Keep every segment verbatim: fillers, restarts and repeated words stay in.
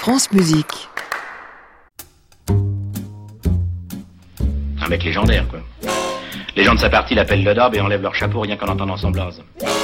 France Musique. Un mec légendaire, quoi. Les gens de sa partie l'appellent le daube et enlèvent leur chapeau rien qu'en entendant son blaze.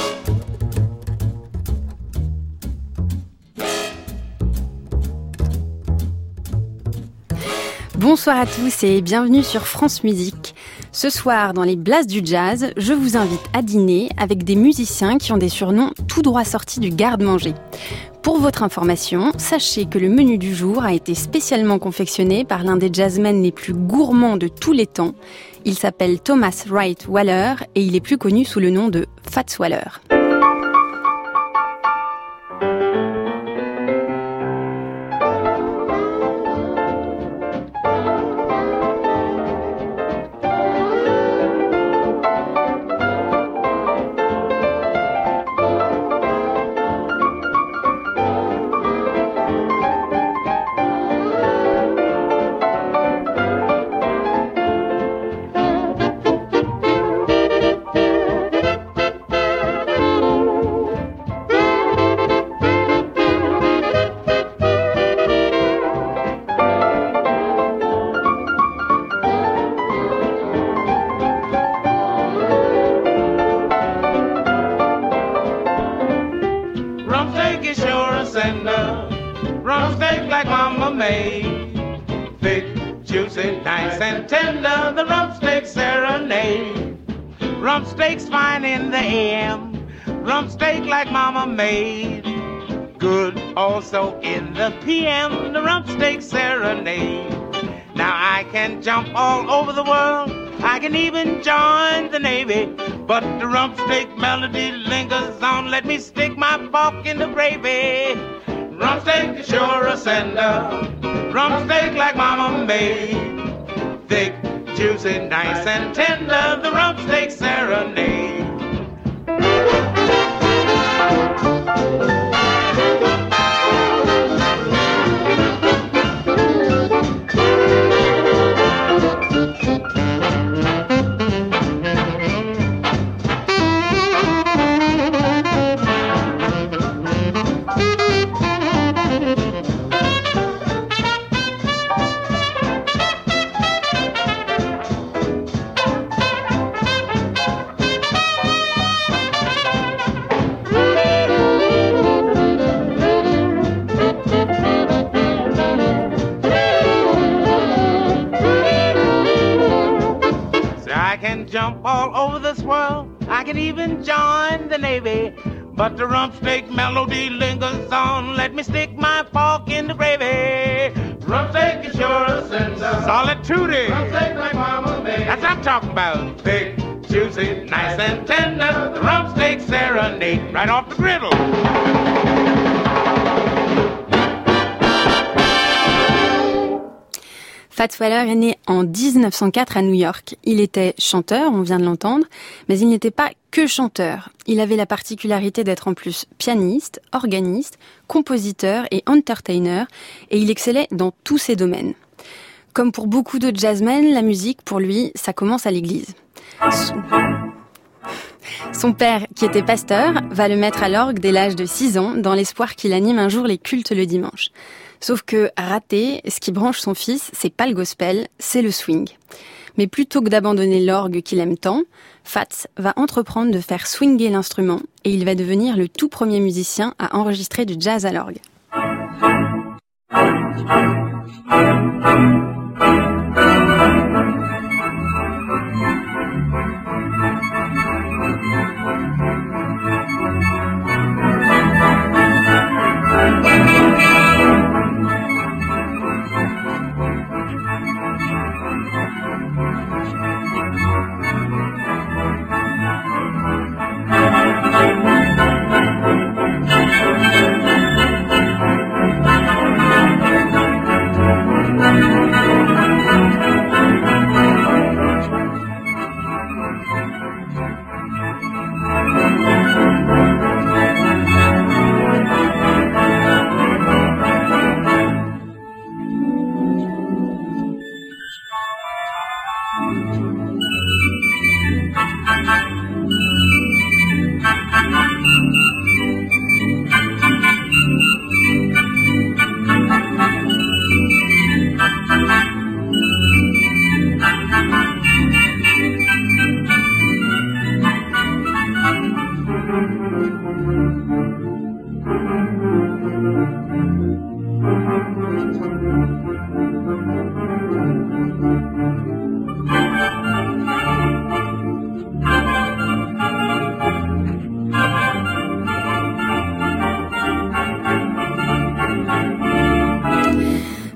Bonsoir à tous et bienvenue sur France Musique. Ce soir, dans les Blases du Jazz, je vous invite à dîner avec des musiciens qui ont des surnoms tout droit sortis du garde-manger. Pour votre information, sachez que le menu du jour a été spécialement confectionné par l'un des jazzmen les plus gourmands de tous les temps. Il s'appelle Thomas Wright Waller et il est plus connu sous le nom de Fats Waller. Steaks fine in the A M, rump steak like mama made. Good also in the P M, the rump steak serenade. Now I can jump all over the world, I can even join the Navy, but the rump steak melody lingers on. Let me stick my fork in the gravy. Rump steak is sure a sender, rump steak like mama made. Thick, juicy, nice and tender, the rump steak serenade. Jump all over this world, I can even join the Navy, but the rump steak melody lingers on. Let me stick my fork in the gravy. Rump steak is sure a sender, solid tootie, rump steak like mama made. That's what I'm talking about. Thick, juicy, nice and tender, the rump steak serenade right off the griddle. Fats Waller est né en dix-neuf cent quatre à New York. Il était chanteur, on vient de l'entendre, mais il n'était pas que chanteur. Il avait la particularité d'être en plus pianiste, organiste, compositeur et entertainer, et il excellait dans tous ces domaines. Comme pour beaucoup de jazzmen, la musique, pour lui, ça commence à l'église. Son... Son père, qui était pasteur, va le mettre à l'orgue dès l'âge de six ans, dans l'espoir qu'il anime un jour les cultes le dimanche. Sauf que, raté, ce qui branche son fils, c'est pas le gospel, c'est le swing. Mais plutôt que d'abandonner l'orgue qu'il aime tant, Fats va entreprendre de faire swinger l'instrument et il va devenir le tout premier musicien à enregistrer du jazz à l'orgue.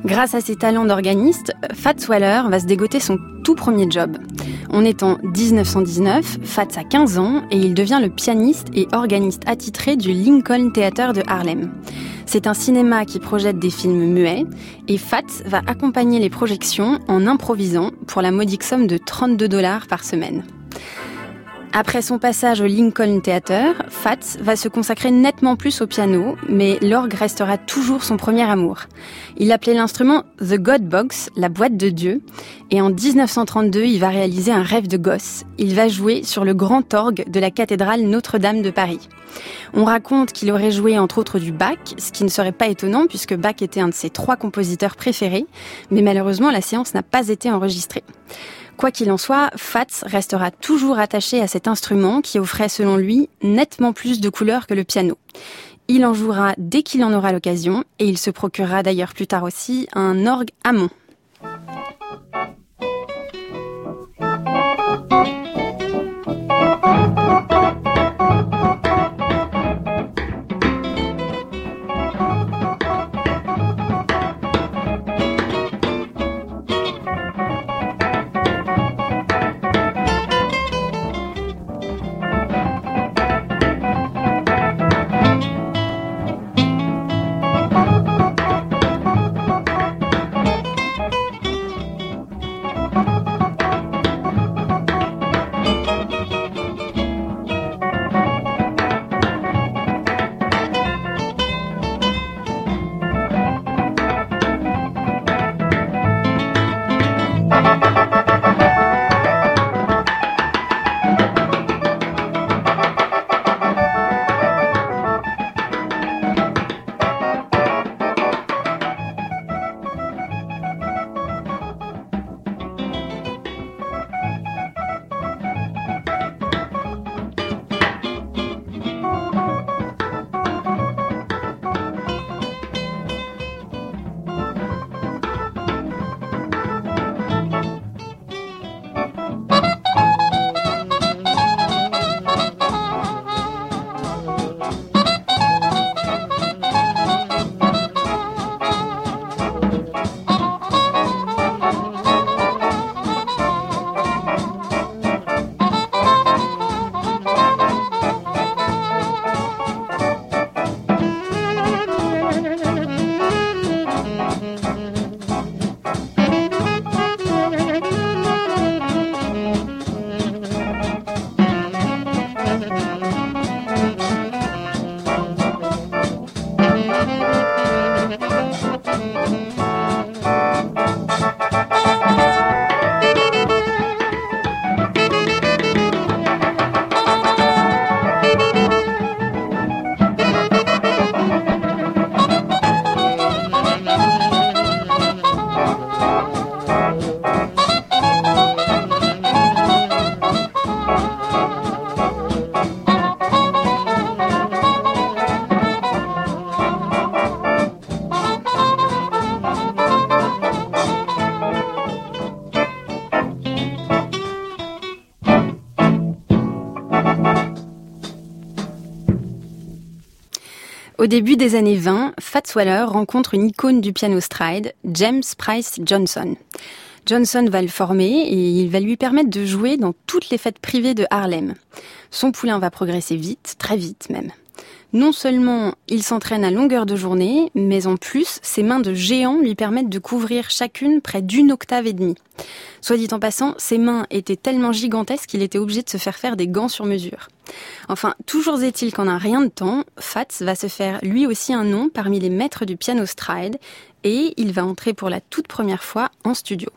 Grâce à ses talents d'organiste, Fats Waller va se dégoter son tout premier job. On est en dix-neuf cent dix-neuf, Fats a quinze ans et il devient le pianiste et organiste attitré du Lincoln Theater de Harlem. C'est un cinéma qui projette des films muets et Fats va accompagner les projections en improvisant pour la modique somme de trente-deux dollars par semaine. Après son passage au Lincoln Theater, Fats va se consacrer nettement plus au piano, mais l'orgue restera toujours son premier amour. Il appelait l'instrument The God Box, la boîte de Dieu, et en dix-neuf cent trente-deux, il va réaliser un rêve de gosse. Il va jouer sur le grand orgue de la cathédrale Notre-Dame de Paris. On raconte qu'il aurait joué entre autres du Bach, ce qui ne serait pas étonnant puisque Bach était un de ses trois compositeurs préférés, mais malheureusement la séance n'a pas été enregistrée. Quoi qu'il en soit, Fats restera toujours attaché à cet instrument qui offrait selon lui nettement plus de couleurs que le piano. Il en jouera dès qu'il en aura l'occasion et il se procurera d'ailleurs plus tard aussi un orgue Hammond. Au début des années vingt, Fats Waller rencontre une icône du piano stride, James Price Johnson. Johnson va le former et il va lui permettre de jouer dans toutes les fêtes privées de Harlem. Son poulain va progresser vite, très vite même. Non seulement il s'entraîne à longueur de journée, mais en plus, ses mains de géant lui permettent de couvrir chacune près d'une octave et demie. Soit dit en passant, ses mains étaient tellement gigantesques qu'il était obligé de se faire faire des gants sur mesure. Enfin, toujours est-il qu'en un rien de temps, Fats va se faire lui aussi un nom parmi les maîtres du piano stride et il va entrer pour la toute première fois en studio.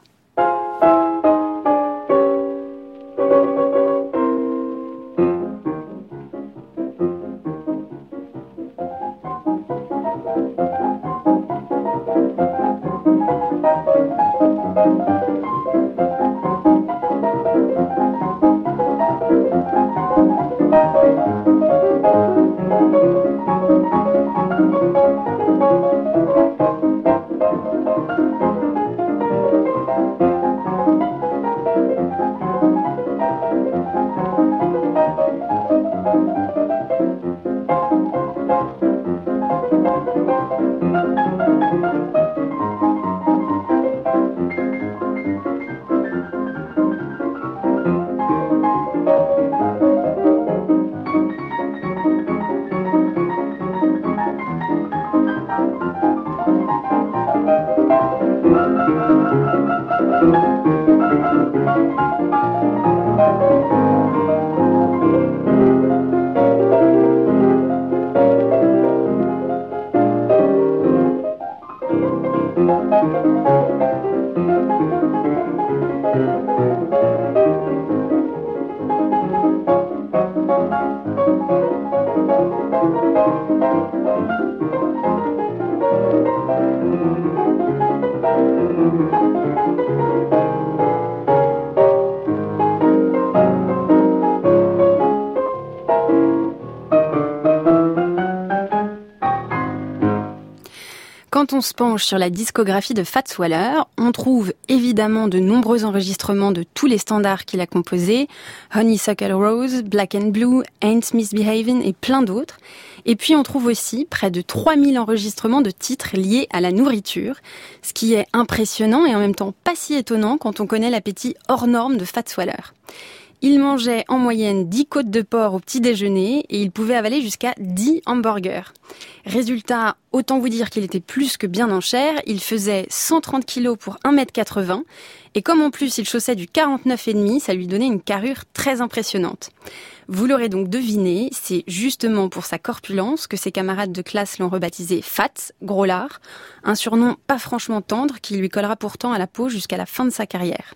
Quand on se penche sur la discographie de Fats Waller, on trouve évidemment de nombreux enregistrements de tous les standards qu'il a composés, Honeysuckle Rose, Black and Blue, Ain't Misbehavin' et plein d'autres. Et puis on trouve aussi près de trois mille enregistrements de titres liés à la nourriture, ce qui est impressionnant et en même temps pas si étonnant quand on connaît l'appétit hors norme de Fats Waller. Il mangeait en moyenne dix côtes de porc au petit déjeuner et il pouvait avaler jusqu'à dix hamburgers. Résultat, autant vous dire qu'il était plus que bien en chair, il faisait cent trente kilos pour un mètre quatre-vingts et comme en plus il chaussait du quarante-neuf virgule cinq, ça lui donnait une carrure très impressionnante. Vous l'aurez donc deviné, c'est justement pour sa corpulence que ses camarades de classe l'ont rebaptisé Fats, gros lard, un surnom pas franchement tendre qui lui collera pourtant à la peau jusqu'à la fin de sa carrière.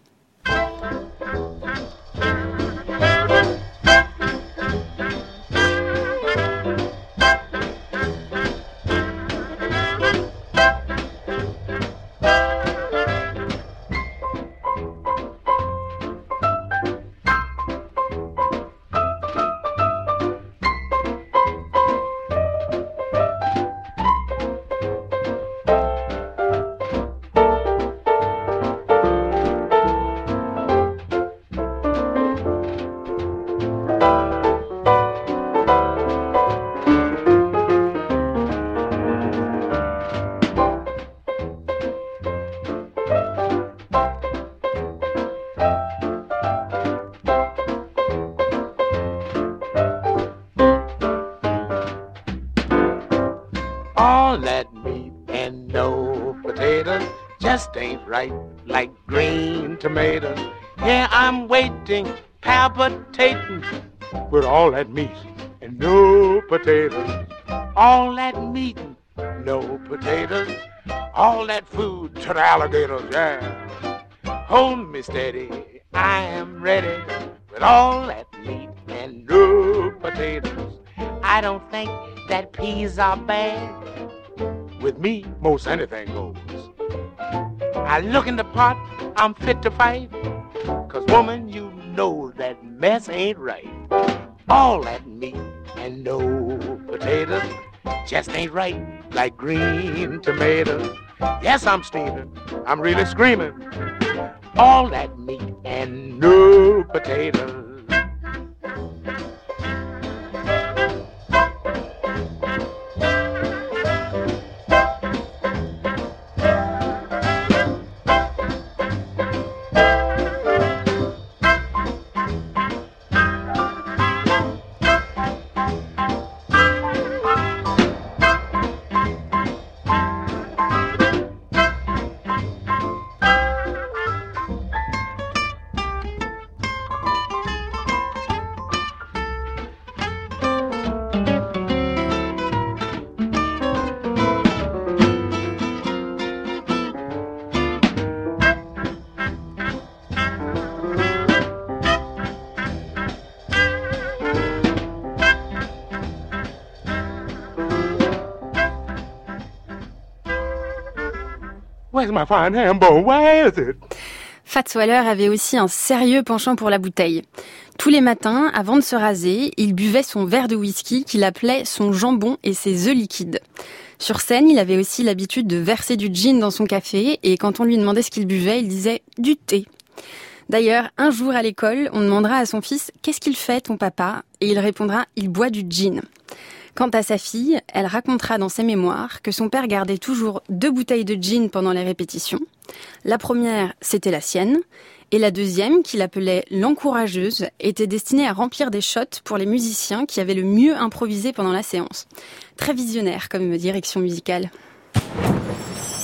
All that meat and no potatoes just ain't right like green tomatoes. Yeah, I'm waiting, palpitating with all that meat and no potatoes. All that meat and no potatoes. All that food to the alligators, yeah. Hold me steady, I am ready with all that meat and no potatoes. I don't think that peas are bad. With me, most anything goes. I look in the pot, I'm fit to fight. Cause woman, you know that mess ain't right. All that meat and no potatoes just ain't right like green tomatoes. Yes, I'm steaming, I'm really screaming. All that meat and no potatoes. Where's my fine ham bone? Where is it? Fats Waller avait aussi un sérieux penchant pour la bouteille. Tous les matins, avant de se raser, il buvait son verre de whisky qu'il appelait son jambon et ses œufs liquides. Sur scène, il avait aussi l'habitude de verser du gin dans son café et quand on lui demandait ce qu'il buvait, il disait du thé. D'ailleurs, un jour à l'école, on demandera à son fils « Qu'est-ce qu'il fait, ton papa ?» et il répondra « Il boit du gin ». Quant à sa fille, elle racontera dans ses mémoires que son père gardait toujours deux bouteilles de gin pendant les répétitions. La première, c'était la sienne, et la deuxième, qu'il appelait l'encourageuse, était destinée à remplir des shots pour les musiciens qui avaient le mieux improvisé pendant la séance. Très visionnaire comme direction musicale.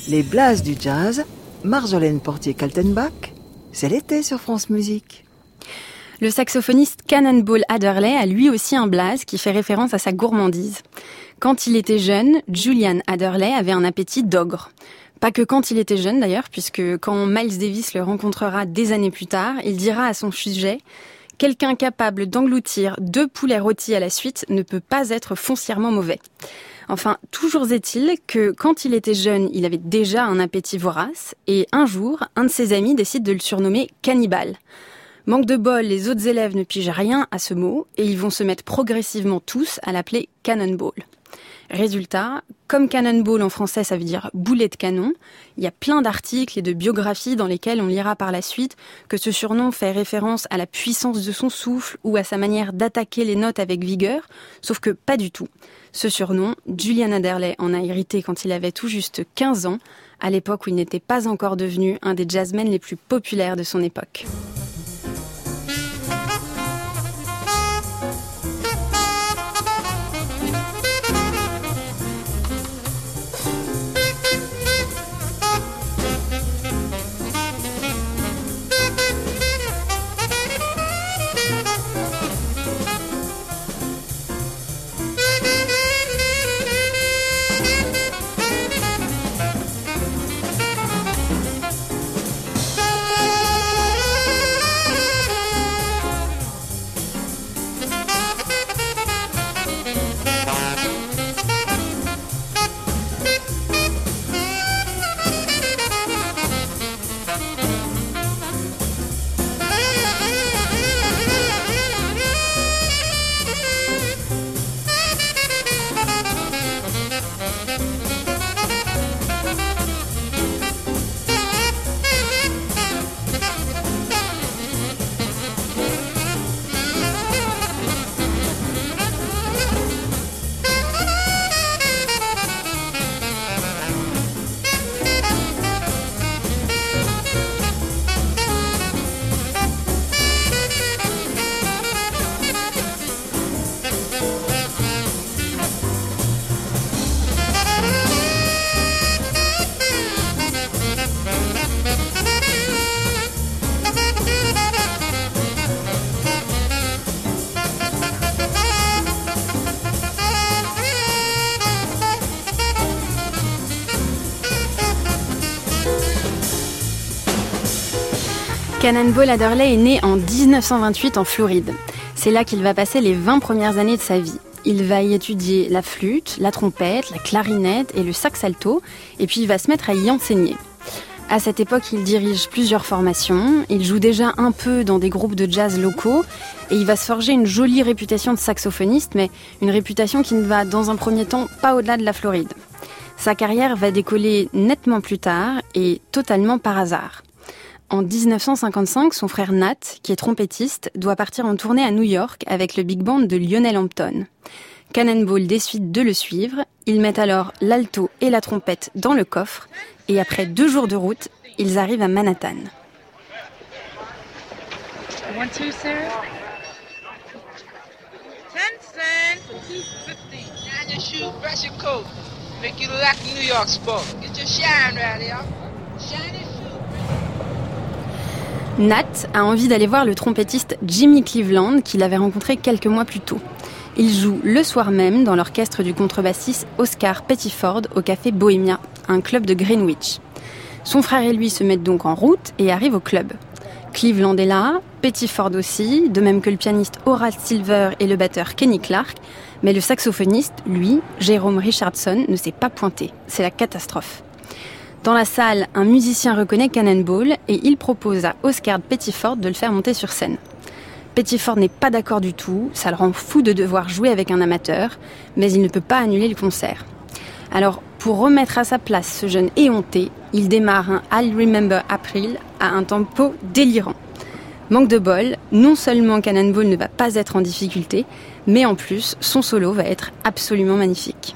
Les Blas du jazz, Marjolaine Portier-Kaltenbach, c'est l'été sur France Musique. Le saxophoniste Cannonball Adderley a lui aussi un blas qui fait référence à sa gourmandise. Quand il était jeune, Julian Adderley avait un appétit d'ogre. Pas que quand il était jeune d'ailleurs, puisque quand Miles Davis le rencontrera des années plus tard, il dira à son sujet « Quelqu'un capable d'engloutir deux poulets rôtis à la suite ne peut pas être foncièrement mauvais ». Enfin, toujours est-il que quand il était jeune, il avait déjà un appétit vorace, et un jour, un de ses amis décide de le surnommer « cannibale ». Manque de bol, les autres élèves ne pigent rien à ce mot et ils vont se mettre progressivement tous à l'appeler Cannonball. Résultat, comme Cannonball en français ça veut dire boulet de canon, il y a plein d'articles et de biographies dans lesquelles on lira par la suite que ce surnom fait référence à la puissance de son souffle ou à sa manière d'attaquer les notes avec vigueur, sauf que pas du tout. Ce surnom, Julian Adderley en a hérité quand il avait tout juste quinze ans, à l'époque où il n'était pas encore devenu un des jazzmen les plus populaires de son époque. Cannonball Adderley est né en dix-neuf cent vingt-huit en Floride. C'est là qu'il va passer les vingt premières années de sa vie. Il va y étudier la flûte, la trompette, la clarinette et le sax alto, et puis il va se mettre à y enseigner. À cette époque, il dirige plusieurs formations, il joue déjà un peu dans des groupes de jazz locaux, et il va se forger une jolie réputation de saxophoniste, mais une réputation qui ne va, dans un premier temps, pas au-delà de la Floride. Sa carrière va décoller nettement plus tard, et totalement par hasard. En dix-neuf cent cinquante-cinq, son frère Nat, qui est trompettiste, doit partir en tournée à New York avec le big band de Lionel Hampton. Cannonball décide de le suivre, ils mettent alors l'alto et la trompette dans le coffre, et après deux jours de route, ils arrivent à Manhattan. One, two, sir. Ten cents for two fifty. Shine your shoe, brush your coat. Make you look like a New York sport. Get your shine right here. Shine your shoe. Nat a envie d'aller voir le trompettiste Jimmy Cleveland qu'il avait rencontré quelques mois plus tôt. Il joue le soir même dans l'orchestre du contrebassiste Oscar Pettiford au café Bohemia, un club de Greenwich. Son frère et lui se mettent donc en route et arrivent au club. Cleveland est là, Pettiford aussi, de même que le pianiste Horace Silver et le batteur Kenny Clark, mais le saxophoniste, lui, Jerome Richardson, ne s'est pas pointé. C'est la catastrophe. Dans la salle, un musicien reconnaît Cannonball et il propose à Oscar Pettiford de le faire monter sur scène. Pettiford n'est pas d'accord du tout, ça le rend fou de devoir jouer avec un amateur, mais il ne peut pas annuler le concert. Alors, pour remettre à sa place ce jeune éhonté, il démarre un I'll Remember April à un tempo délirant. Manque de bol, non seulement Cannonball ne va pas être en difficulté, mais en plus, son solo va être absolument magnifique.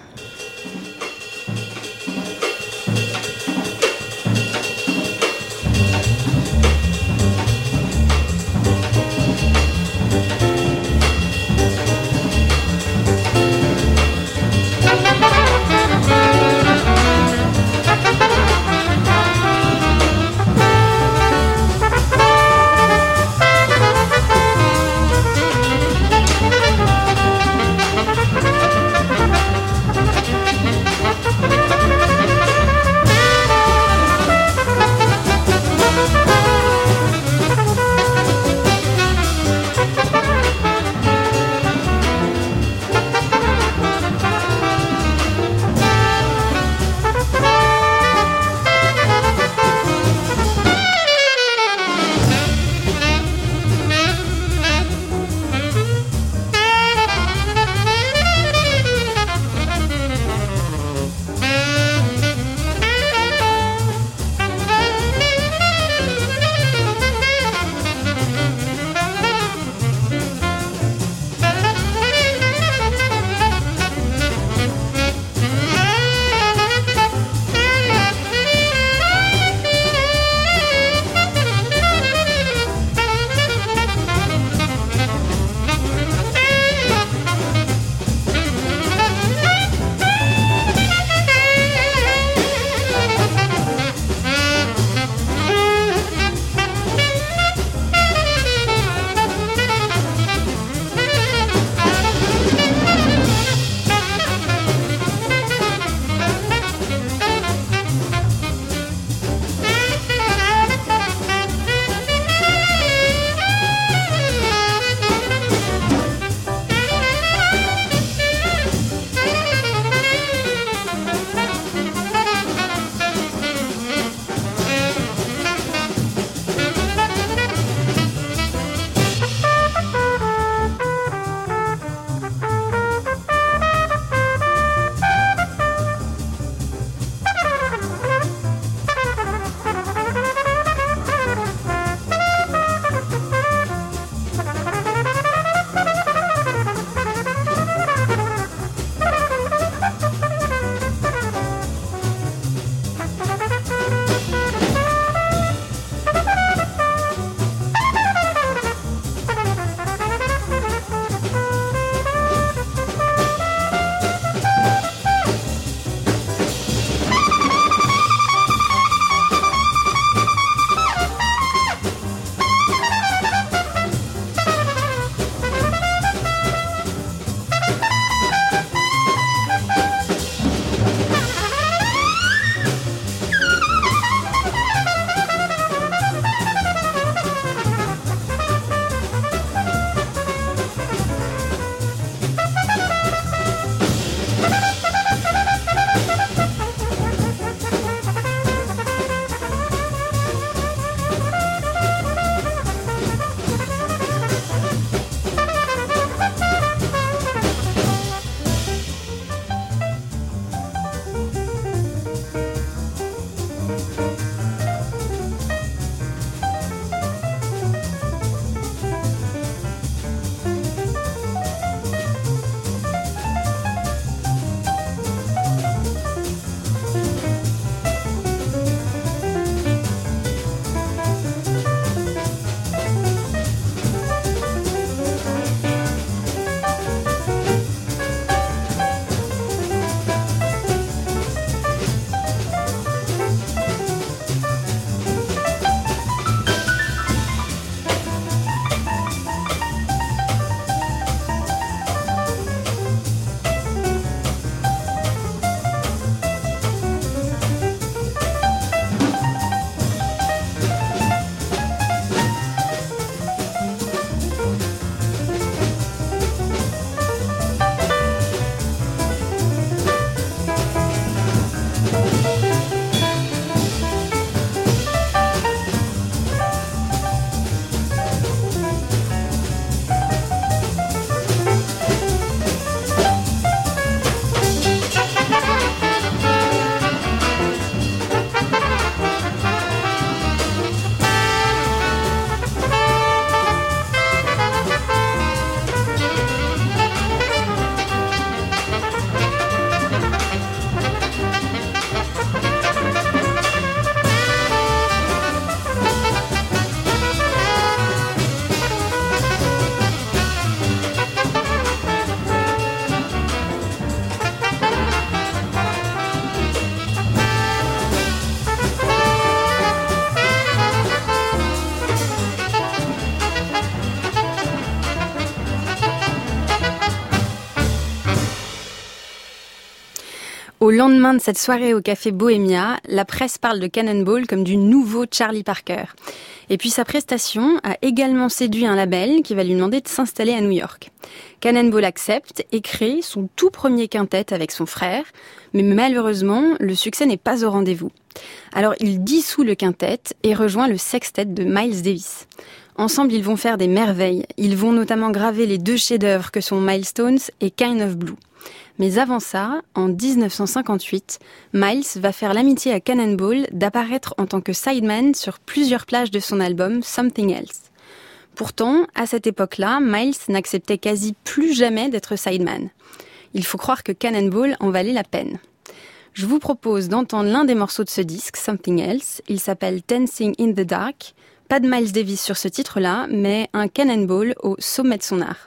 Au lendemain de cette soirée au café Bohemia, la presse parle de Cannonball comme du nouveau Charlie Parker. Et puis sa prestation a également séduit un label qui va lui demander de s'installer à New York. Cannonball accepte et crée son tout premier quintet avec son frère, mais malheureusement, le succès n'est pas au rendez-vous. Alors il dissout le quintet et rejoint le sextet de Miles Davis. Ensemble, ils vont faire des merveilles. Ils vont notamment graver les deux chefs-d'œuvre que sont Milestones et Kind of Blue. Mais avant ça, en dix-neuf cent cinquante-huit, Miles va faire l'amitié à Cannonball d'apparaître en tant que sideman sur plusieurs plages de son album Something Else. Pourtant, à cette époque-là, Miles n'acceptait quasi plus jamais d'être sideman. Il faut croire que Cannonball en valait la peine. Je vous propose d'entendre l'un des morceaux de ce disque, Something Else. Il s'appelle Dancing in the Dark. Pas de Miles Davis sur ce titre-là, mais un Cannonball au sommet de son art.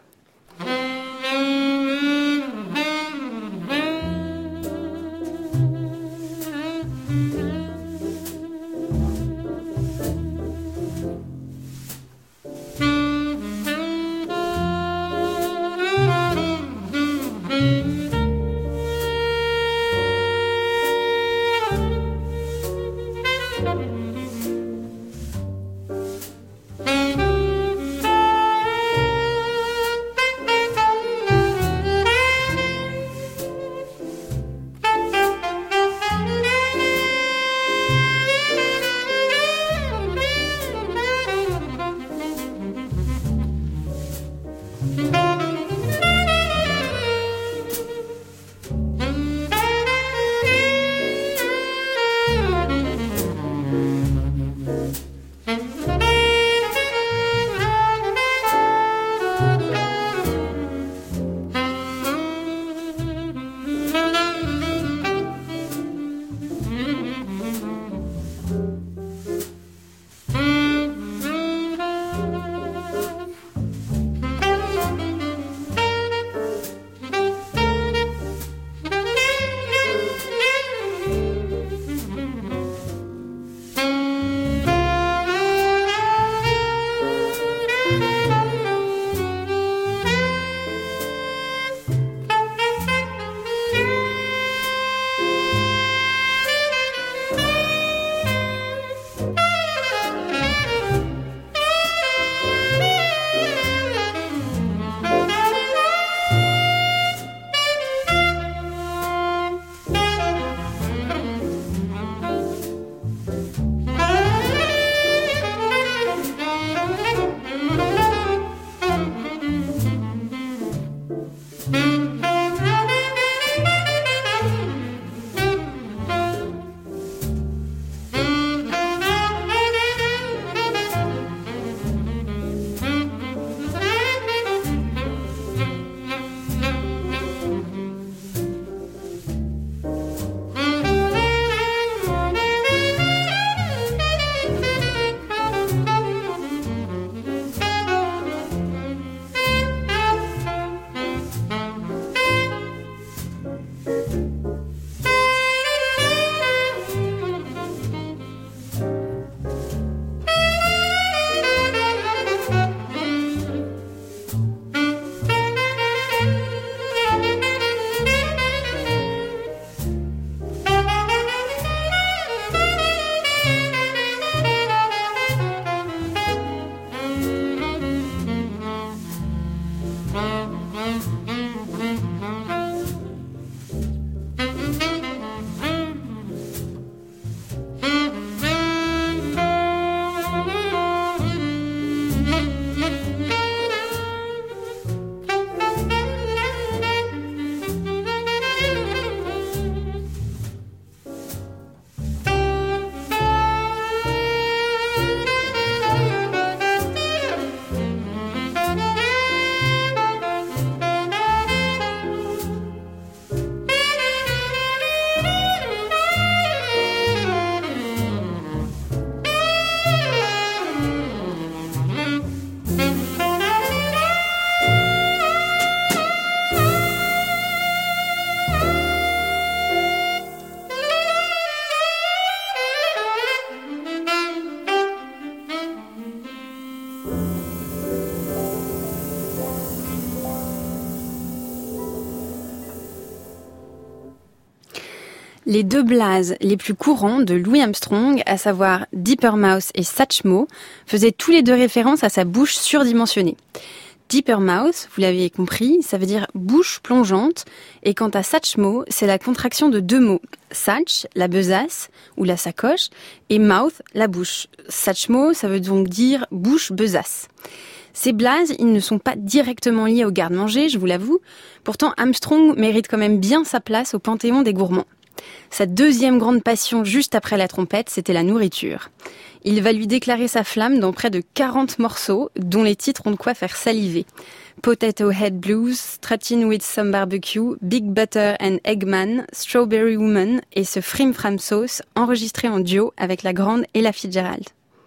Les deux blazes les plus courants de Louis Armstrong, à savoir Deeper Mouth et Satchmo, faisaient tous les deux référence à sa bouche surdimensionnée. Deeper Mouth, vous l'avez compris, ça veut dire bouche plongeante, et quant à Satchmo, c'est la contraction de deux mots, Satch, la besace, ou la sacoche, et Mouth, la bouche. Satchmo, ça veut donc dire bouche besace. Ces blazes, ils ne sont pas directement liés au garde-manger, je vous l'avoue, pourtant Armstrong mérite quand même bien sa place au panthéon des gourmands. Sa deuxième grande passion juste après la trompette, c'était la nourriture. Il va lui déclarer sa flamme dans près de quarante morceaux, dont les titres ont de quoi faire saliver. Potato Head Blues, Stratin with Some Barbecue, Big Butter and Eggman, Strawberry Woman et ce Frim Fram Sauce, enregistré en duo avec la grande Ella Fitzgerald.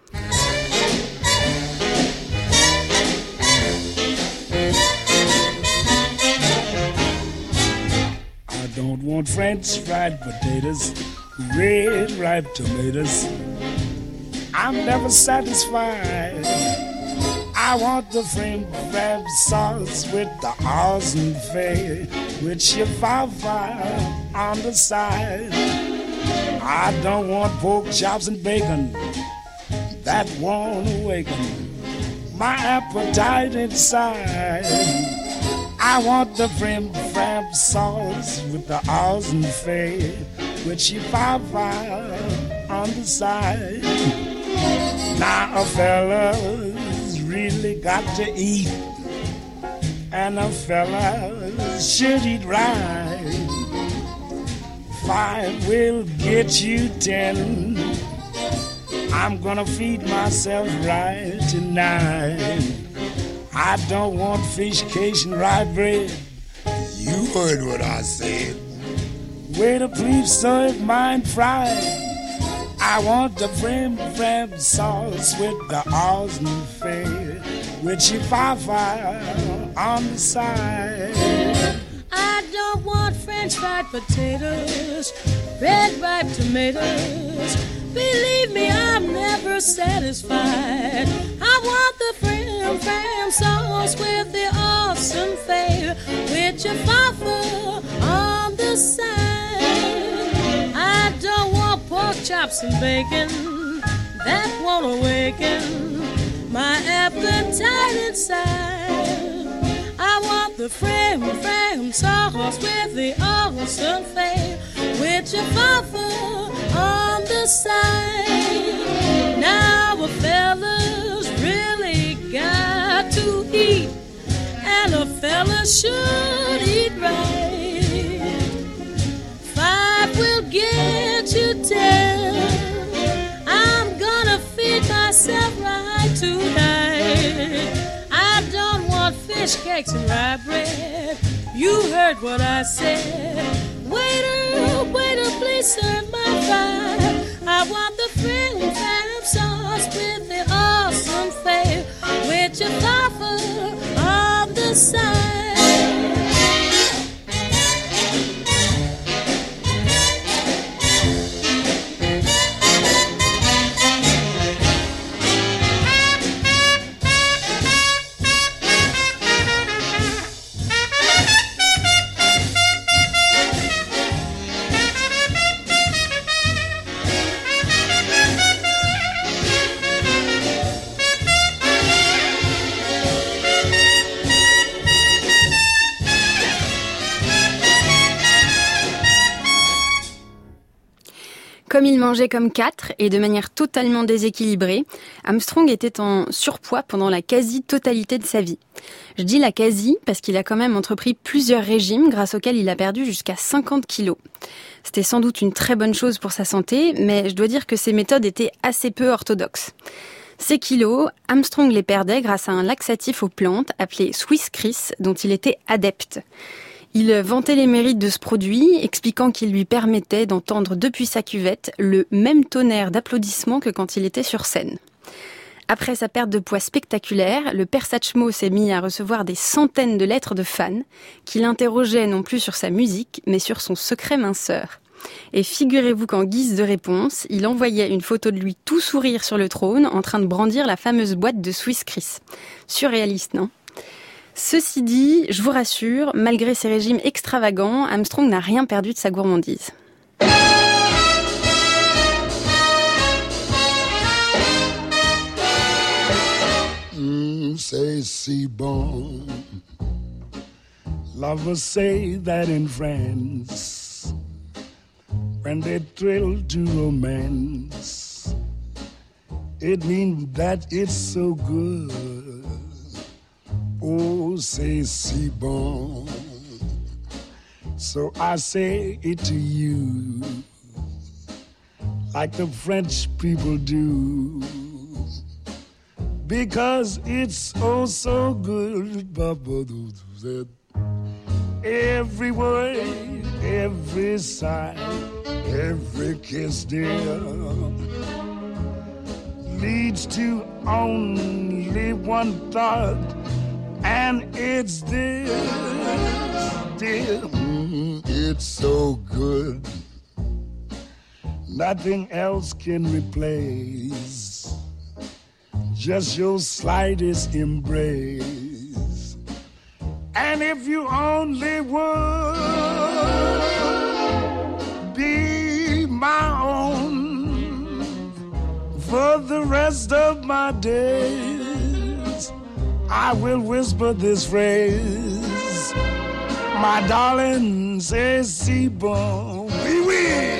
I don't want French fried potatoes, red ripe tomatoes. I'm never satisfied. I want the French fried sauce with the awesome fare, with chihuahua on the side. I don't want pork chops and bacon, that won't awaken my appetite inside. I want the French fried sauce with the awesome fare, with chihuahua on the side. Now a fella's really got to eat, and a fella should eat right. Five will get you ten. I'm gonna feed myself right tonight. I don't want fish cakes and rye bread. You heard what I said. Waiter, please serve mine fried. I want the French fried sauce with the awesome fare, with chihuahua on the side. I don't want French fried potatoes, red ripe tomatoes. Believe me, I'm never satisfied. I want the French fried sauce with the awesome fare, with chihuahua on the side. I don't want pork chops and bacon, that won't awaken my appetite inside. I want the French fried sauce with the awesome fare, with chihuahua on the side. Now a fella's really got to eat, and a fella should eat right. Five will get you ten. I'm gonna feed myself right tonight. I don't want fish cakes and rye bread. You heard what I said. Waiter, waiter, please serve my fry. I want the French fried sauce with the awesome fare, with your papa on the side. Comme il mangeait comme quatre et de manière totalement déséquilibrée, Armstrong était en surpoids pendant la quasi-totalité de sa vie. Je dis la quasi parce qu'il a quand même entrepris plusieurs régimes grâce auxquels il a perdu jusqu'à cinquante kilos. C'était sans doute une très bonne chose pour sa santé, mais je dois dire que ces méthodes étaient assez peu orthodoxes. Ces kilos, Armstrong les perdait grâce à un laxatif aux plantes appelé Swiss Chris, dont il était adepte. Il vantait les mérites de ce produit, expliquant qu'il lui permettait d'entendre depuis sa cuvette le même tonnerre d'applaudissements que quand il était sur scène. Après sa perte de poids spectaculaire, le père Satchmo s'est mis à recevoir des centaines de lettres de fans qui l'interrogeaient non plus sur sa musique, mais sur son secret minceur. Et figurez-vous qu'en guise de réponse, il envoyait une photo de lui tout sourire sur le trône en train de brandir la fameuse boîte de Swiss Chris. Surréaliste, non ? Ceci dit, je vous rassure, malgré ses régimes extravagants, Armstrong n'a rien perdu de sa gourmandise. say C-bone. Lovers say that in France, when they thrill to romance, it means that it's so good. Oh, say C-bone. So I say it to you, like the French people do, because it's oh so good. Every word, every sigh, every kiss, dear, leads to only one thought, and it's this, dear. Mm, it's so good, nothing else can replace just your slightest embrace. And if you only would be my own for the rest of my days, I will whisper this phrase, my darling, say C-bone, oui, oui.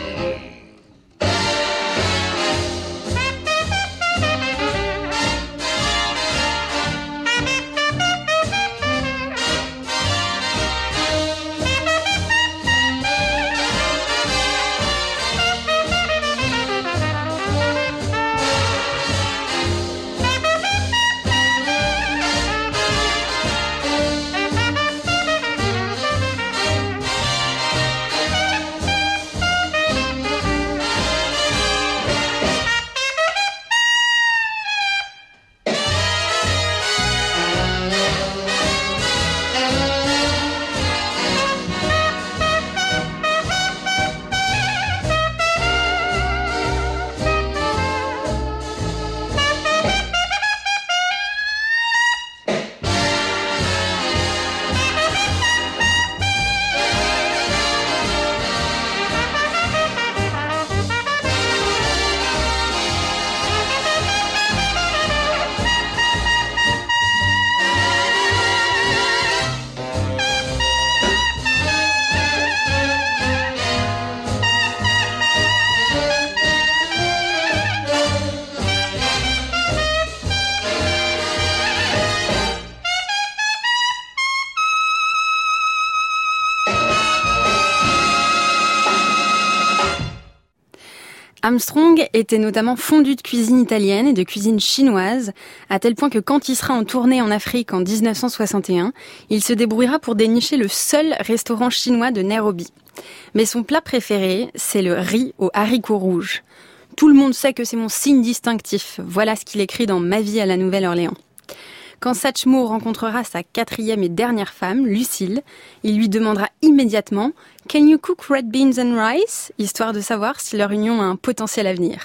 Armstrong était notamment fondu de cuisine italienne et de cuisine chinoise, à tel point que quand il sera en tournée en Afrique en dix-neuf cent soixante et un, il se débrouillera pour dénicher le seul restaurant chinois de Nairobi. Mais son plat préféré, c'est le riz aux haricots rouges. Tout le monde sait que c'est mon signe distinctif. Voilà ce qu'il écrit dans Ma vie à la Nouvelle-Orléans. Quand Satchmo rencontrera sa quatrième et dernière femme, Lucille, il lui demandera immédiatement « Can you cook red beans and rice ?» histoire de savoir si leur union a un potentiel avenir.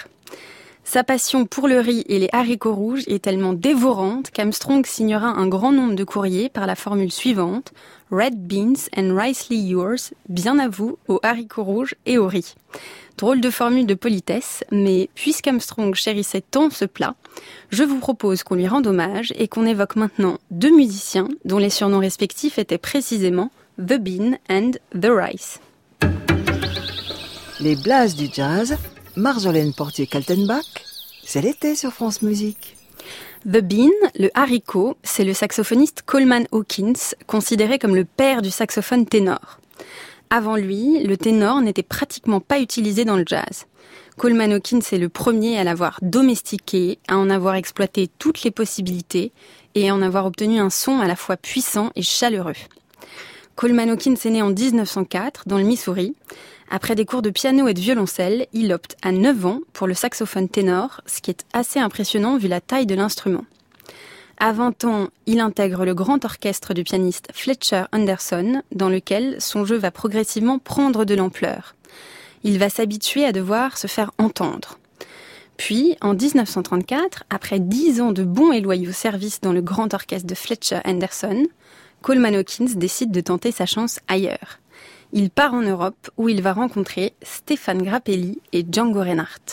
Sa passion pour le riz et les haricots rouges est tellement dévorante qu'Armstrong signera un grand nombre de courriers par la formule suivante « Red beans and ricely yours, bien à vous, aux haricots rouges et au riz ». Drôle de formule de politesse, mais puisqu'Armstrong chérissait tant ce plat, je vous propose qu'on lui rende hommage et qu'on évoque maintenant deux musiciens dont les surnoms respectifs étaient précisément The Bean and The Rice. Les blazes du jazz, Marjolaine Portier-Kaltenbach, c'est l'été sur France Musique. The Bean, le haricot, c'est le saxophoniste Coleman Hawkins, considéré comme le père du saxophone ténor. Avant lui, le ténor n'était pratiquement pas utilisé dans le jazz. Coleman Hawkins est le premier à l'avoir domestiqué, à en avoir exploité toutes les possibilités et à en avoir obtenu un son à la fois puissant et chaleureux. Coleman Hawkins est né en dix-neuf cent quatre dans le Missouri. Après des cours de piano et de violoncelle, il opte à neuf ans pour le saxophone ténor, ce qui est assez impressionnant vu la taille de l'instrument. À vingt ans, il intègre le grand orchestre du pianiste Fletcher Henderson, dans lequel son jeu va progressivement prendre de l'ampleur. Il va s'habituer à devoir se faire entendre. Puis, en dix-neuf cent trente-quatre, après dix ans de bons et loyaux services dans le grand orchestre de Fletcher Henderson, Coleman Hawkins décide de tenter sa chance ailleurs. Il part en Europe où il va rencontrer Stéphane Grappelli et Django Reinhardt.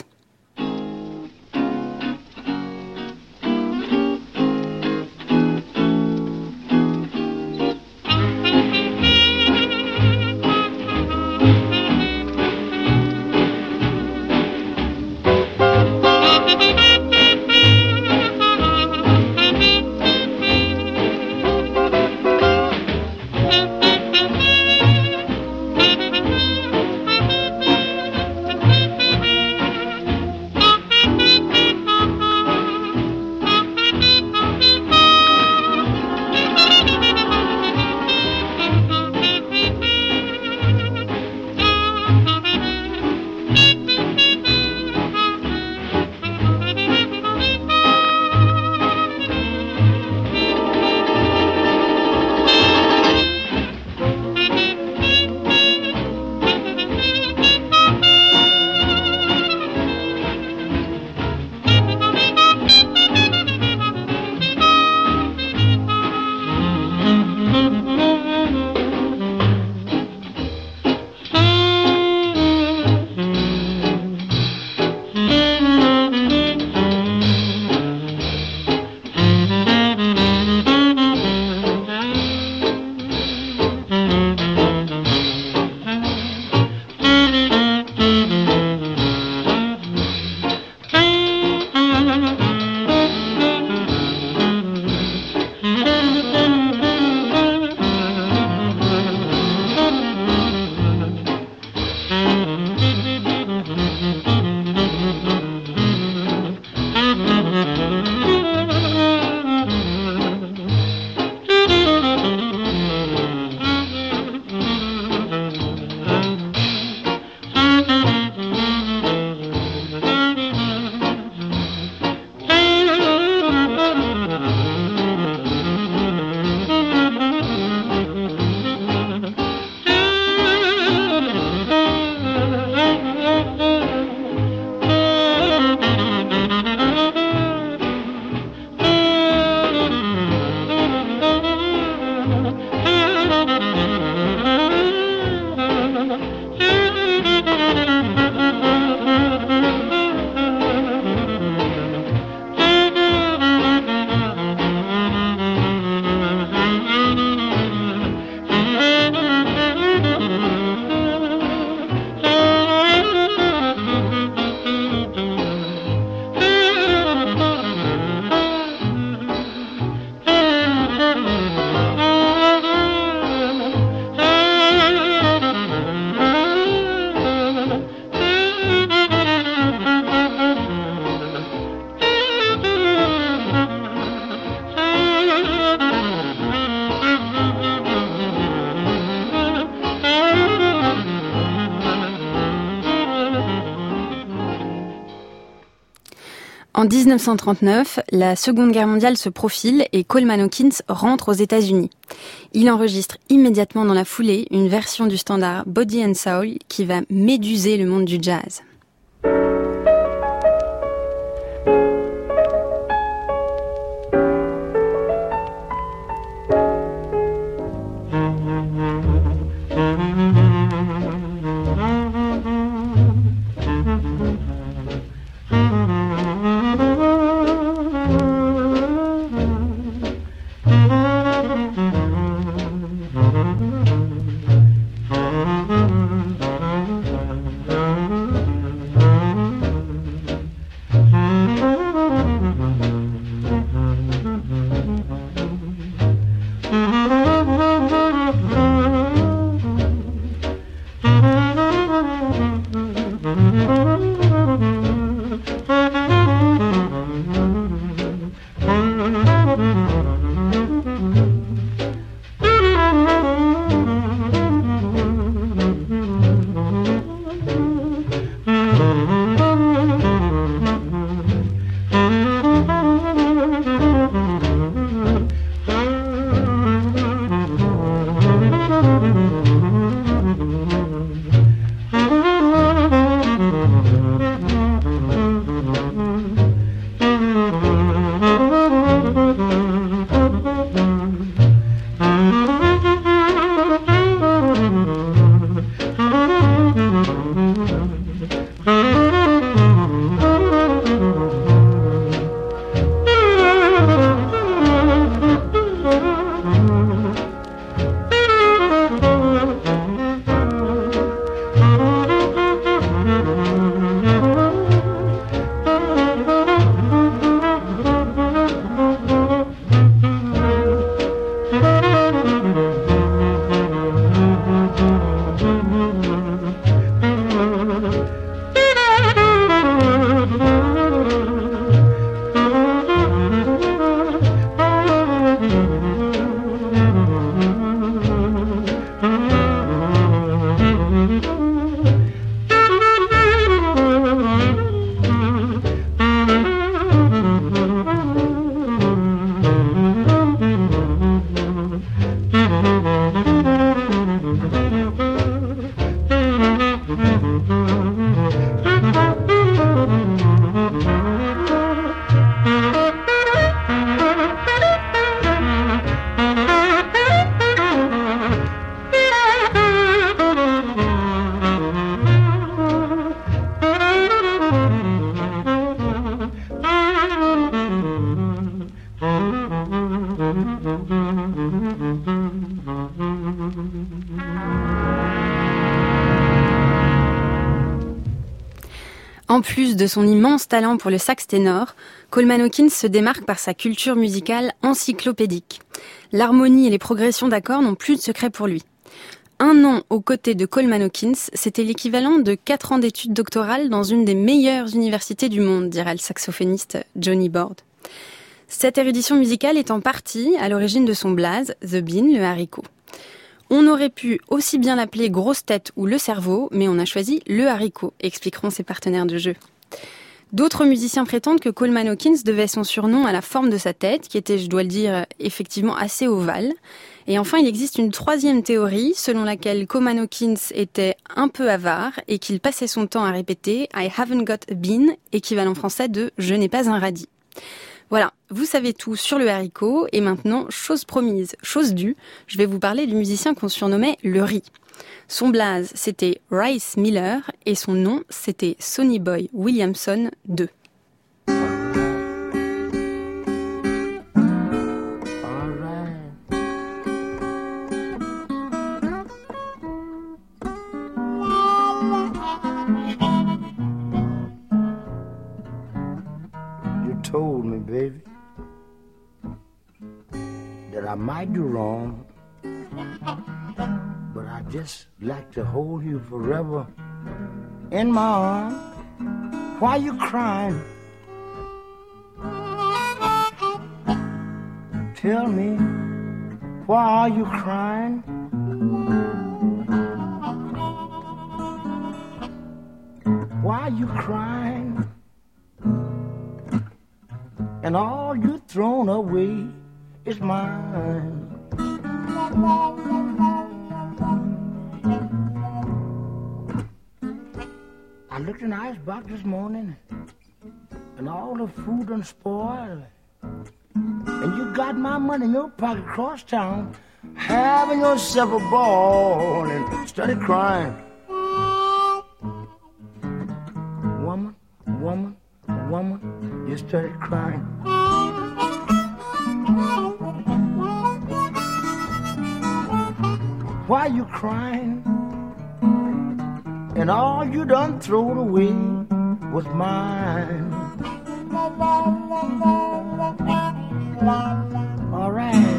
En dix-neuf cent trente-neuf, la Seconde Guerre mondiale se profile et Coleman Hawkins rentre aux États-Unis. Il enregistre immédiatement dans la foulée une version du standard Body and Soul qui va méduser le monde du jazz. En plus de son immense talent pour le sax ténor, Coleman Hawkins se démarque par sa culture musicale encyclopédique. L'harmonie et les progressions d'accords n'ont plus de secret pour lui. Un an aux côtés de Coleman Hawkins, c'était l'équivalent de quatre ans d'études doctorales dans une des meilleures universités du monde, dirait le saxophoniste Johnny Bord. Cette érudition musicale est en partie à l'origine de son blaze, The Bean, le haricot. On aurait pu aussi bien l'appeler grosse tête ou le cerveau, mais on a choisi le haricot, expliqueront ses partenaires de jeu. D'autres musiciens prétendent que Coleman Hawkins devait son surnom à la forme de sa tête, qui était, je dois le dire, effectivement assez ovale. Et enfin, il existe une troisième théorie, selon laquelle Coleman Hawkins était un peu avare et qu'il passait son temps à répéter « I haven't got a bean », équivalent français de « je n'ai pas un radis ». Voilà, vous savez tout sur le haricot, et maintenant, chose promise, chose due, je vais vous parler du musicien qu'on surnommait le riz. Son blaze, c'était Rice Miller, et son nom, c'était Sonny Boy Williamson deux. Told me, baby, that I might do wrong, but I just like to hold you forever in my arms. Why you crying? Tell me, why are you crying? Why are you crying? and all you thrown away is mine. I looked in the icebox this morning, and all the food done spoiled. And you got my money in your pocket across town, having yourself a ball, and started crying. Woman, woman, woman, you started crying. Why you crying? And all you done throwed away was mine. All right.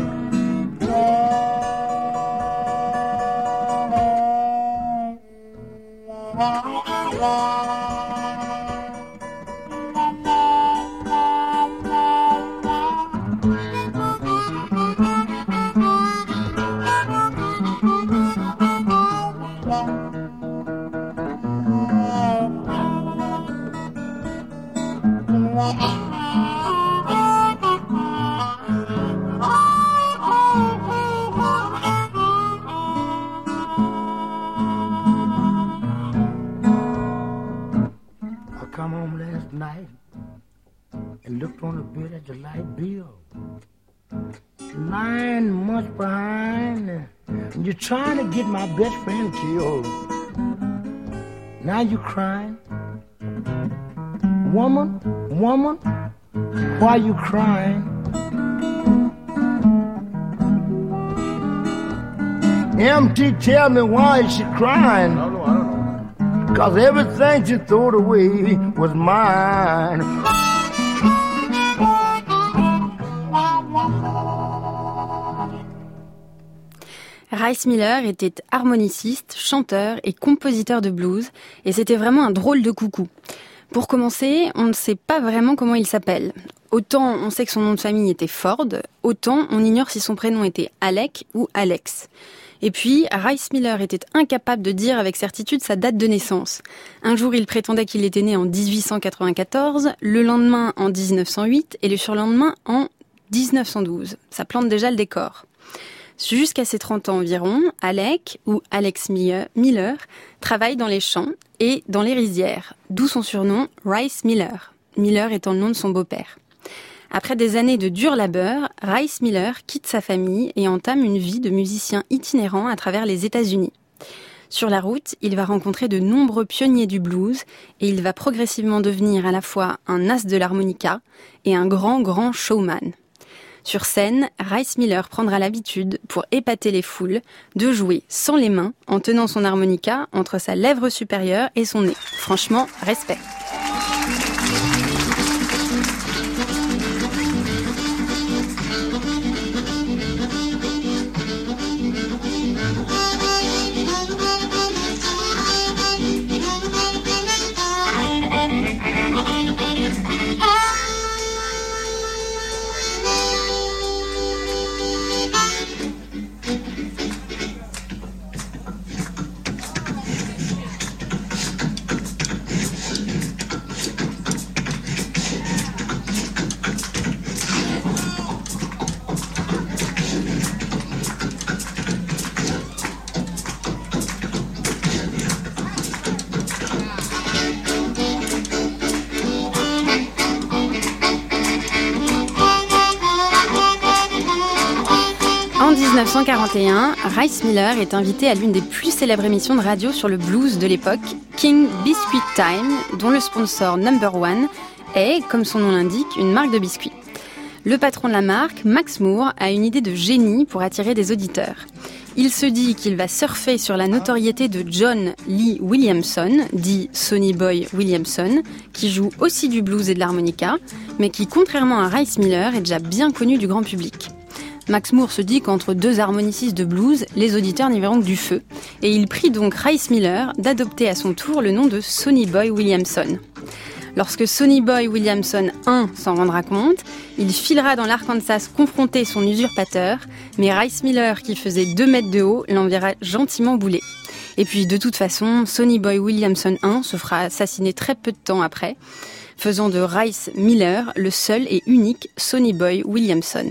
And looked on the bed at the light bill. Nine months behind, and you're trying to get my best friend killed. Now you crying. Woman, woman, why you crying? M T, tell me why is she crying? I don't know, I don't know. Cause everything she threw away was mine. Rice Miller était harmoniciste, chanteur et compositeur de blues, et c'était vraiment un drôle de coucou. Pour commencer, on ne sait pas vraiment comment il s'appelle. Autant on sait que son nom de famille était Ford, autant on ignore si son prénom était Alec ou Alex. Et puis, Rice Miller était incapable de dire avec certitude sa date de naissance. Un jour, il prétendait qu'il était né en dix-huit cent quatre-vingt-quatorze, le lendemain en dix-neuf cent huit et le surlendemain en dix-neuf cent douze. Ça plante déjà le décor. Jusqu'à ses trente ans environ, Alec, ou Alex Miller, travaille dans les champs et dans les rizières, d'où son surnom Rice Miller, Miller étant le nom de son beau-père. Après des années de dur labeur, Rice Miller quitte sa famille et entame une vie de musicien itinérant à travers les États-Unis. Sur la route, il va rencontrer de nombreux pionniers du blues et il va progressivement devenir à la fois un as de l'harmonica et un grand, grand showman. Sur scène, Rice Miller prendra l'habitude, pour épater les foules, de jouer sans les mains, en tenant son harmonica entre sa lèvre supérieure et son nez. Franchement, respect. En dix-neuf cent quarante et un, Rice Miller est invité à l'une des plus célèbres émissions de radio sur le blues de l'époque, King Biscuit Time, dont le sponsor number one est, comme son nom l'indique, une marque de biscuits. Le patron de la marque, Max Moore, a une idée de génie pour attirer des auditeurs. Il se dit qu'il va surfer sur la notoriété de John Lee Williamson, dit Sonny Boy Williamson, qui joue aussi du blues et de l'harmonica, mais qui, contrairement à Rice Miller, est déjà bien connu du grand public. Max Moore se dit qu'entre deux harmonicistes de blues, les auditeurs n'y verront que du feu, et il prie donc Rice Miller d'adopter à son tour le nom de Sonny Boy Williamson. Lorsque Sonny Boy Williamson un s'en rendra compte, il filera dans l'Arkansas confronter son usurpateur, mais Rice Miller, qui faisait deux mètres de haut, l'enverra gentiment bouler. Et puis de toute façon, Sonny Boy Williamson I se fera assassiner très peu de temps après, faisant de Rice Miller le seul et unique Sonny Boy Williamson.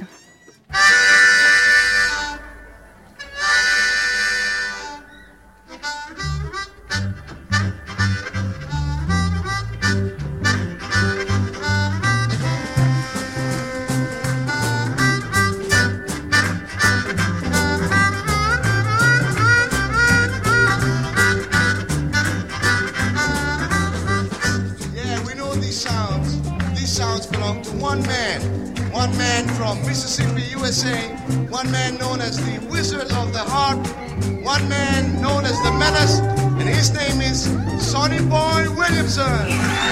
One man, one man from Mississippi, U S A, one man known as the Wizard of the Harp, one man known as the Menace, and his name is Sonny Boy Williamson.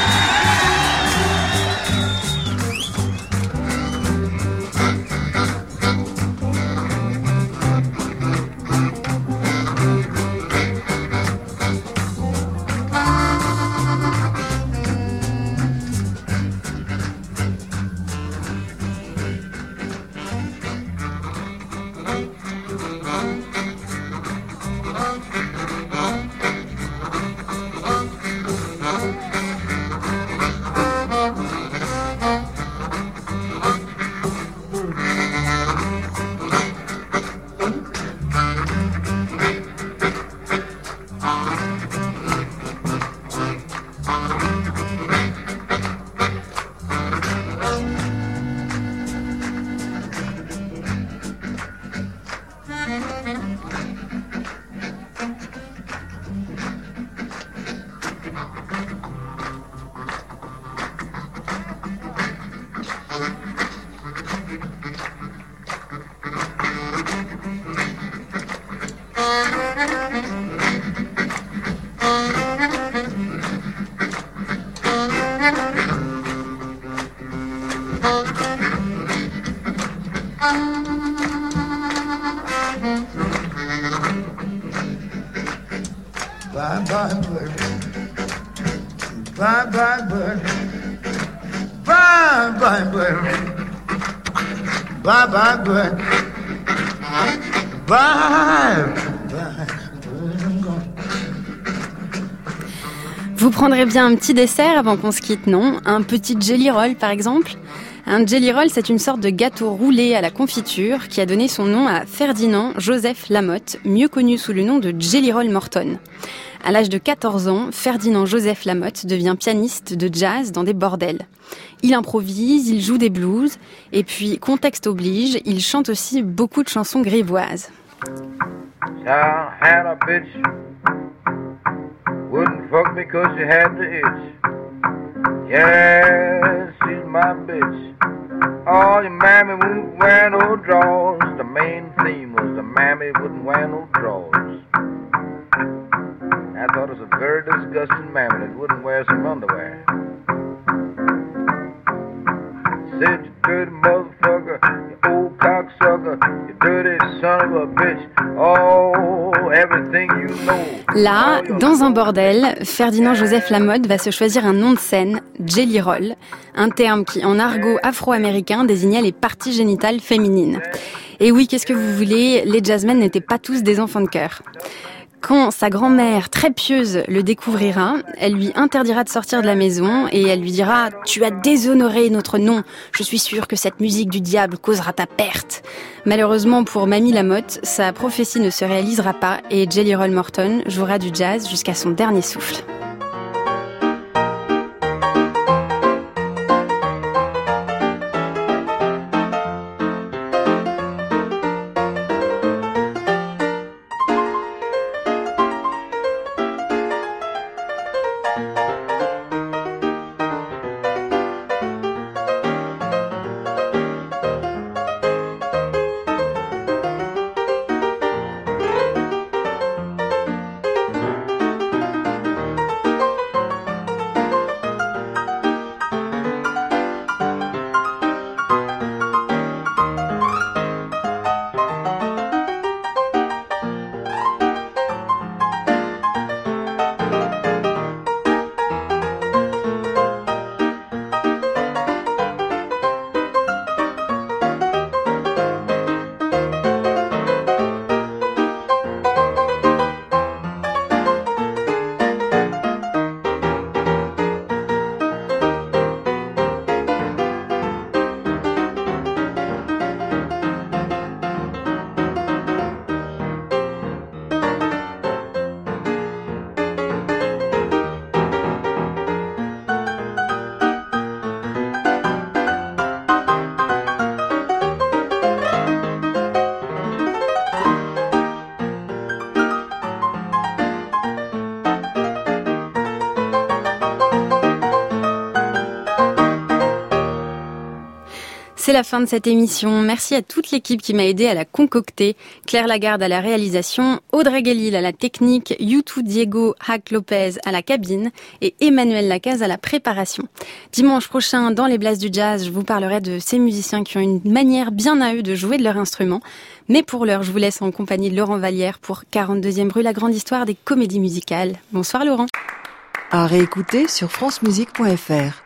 Bye bye bird, bye bye bird, bye bye bird, bye bye bird, bye bye bird. Vous prendrez bien un petit dessert avant qu'on se quitte, non ? Un petit jelly roll par exemple ? Un jelly roll, c'est une sorte de gâteau roulé à la confiture qui a donné son nom à Ferdinand Joseph Lamotte, mieux connu sous le nom de Jelly Roll Morton. À l'âge de quatorze ans, Ferdinand Joseph Lamotte devient pianiste de jazz dans des bordels. Il improvise, il joue des blues, et puis, contexte oblige, il chante aussi beaucoup de chansons grivoises. I had a bitch, wouldn't fuck me 'cause she had the itch. Yeah, she's my bitch. Oh, your mammy wouldn't wear no drawers. The main theme was the mammy wouldn't wear no drawers. I thought it was a very disgusting mammy that wouldn't wear some underwear. Said, you dirty motherfucker, you old cocksucker, you dirty son of a bitch, oh, everything you know. Là, dans un bordel, Ferdinand Joseph Lamotte va se choisir un nom de scène, Jelly Roll, un terme qui, en argot afro-américain, désignait les parties génitales féminines. Et oui, qu'est-ce que vous voulez, les jazzmen n'étaient pas tous des enfants de cœur. Quand sa grand-mère, très pieuse, le découvrira, elle lui interdira de sortir de la maison et elle lui dira « Tu as déshonoré notre nom, je suis sûre que cette musique du diable causera ta perte ». Malheureusement pour Mamie Lamotte, sa prophétie ne se réalisera pas et Jelly Roll Morton jouera du jazz jusqu'à son dernier souffle. C'est la fin de cette émission. Merci à toute l'équipe qui m'a aidé à la concocter. Claire Lagarde à la réalisation, Audrey Galil à la technique, Youtou Diego Hack Lopez à la cabine et Emmanuel Lacaze à la préparation. Dimanche prochain, dans les Blasts du Jazz, je vous parlerai de ces musiciens qui ont une manière bien à eux de jouer de leur instrument. Mais pour l'heure, je vous laisse en compagnie de Laurent Vallière pour quarante-deuxième rue, la grande histoire des comédies musicales. Bonsoir Laurent. À réécouter sur francemusique point f r.